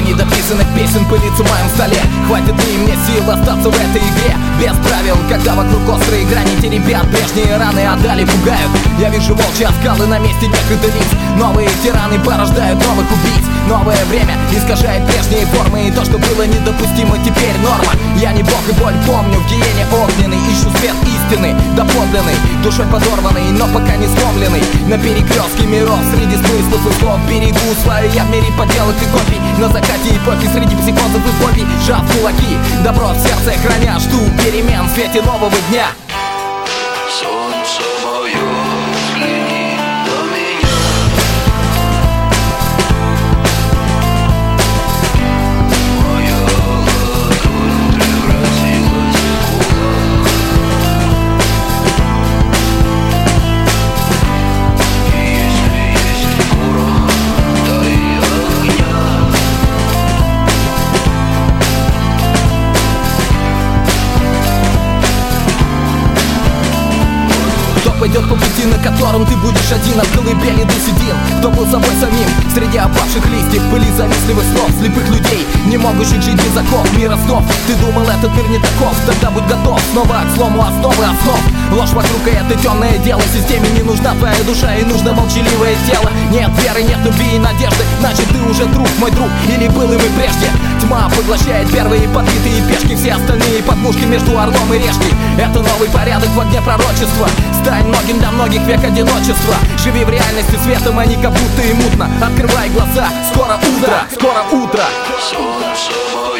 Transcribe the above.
недописанных песен пылится в моем столе. Хватит ли мне сил остаться в этой игре без правил, когда вокруг острые грани? Те ребят прежние раны отдали, пугают. Я вижу волчьи оскалы на месте некрытых лиц. Новые тираны порождают новых убийц. Новое время искажает прежние формы, и то, что было недопустимо, теперь норма. Я не бог и боль помню, в гиене огненный ищу свет истины, доподлинный, душой подорванный, но пока не сломленный. На перекрестке миров, среди смыслов и слов берегу свою я в мире поделок и копий. На закате эпохи, среди психозов и фобий, сжав кулаки, добро в сердце храня, жду перемен в свете нового дня. Солнце мое, взгляни на меня. Моя ладонь превратилась в кулак. И если есть город, дай огня. Кто пойдет по пути, на котором ты будешь один, от колыбели до седин? Кто был собой самим среди опавших листьев, пыли завистливых слов, слепых людей, не могущих жить без оков, мира снов? Ты думал, этот мир не таков, тогда будь готов снова к слому основы основ. Ложь вокруг, и это темное дело. Системе не нужна твоя душа, и нужно молчаливое тело. Нет веры, нет любви и надежды, значит ты уже труп, мой друг, или был им и прежде. Тьма поглощает первые подбитые пешки, все остальные подмушки между орлом и решкой. Это новый порядок в огне пророчества. Стань многим для многих век одиночества. Живи в реальности светом, а не как будто и мутно. Открывай глаза, скоро утро, скоро утро. Солнце мое.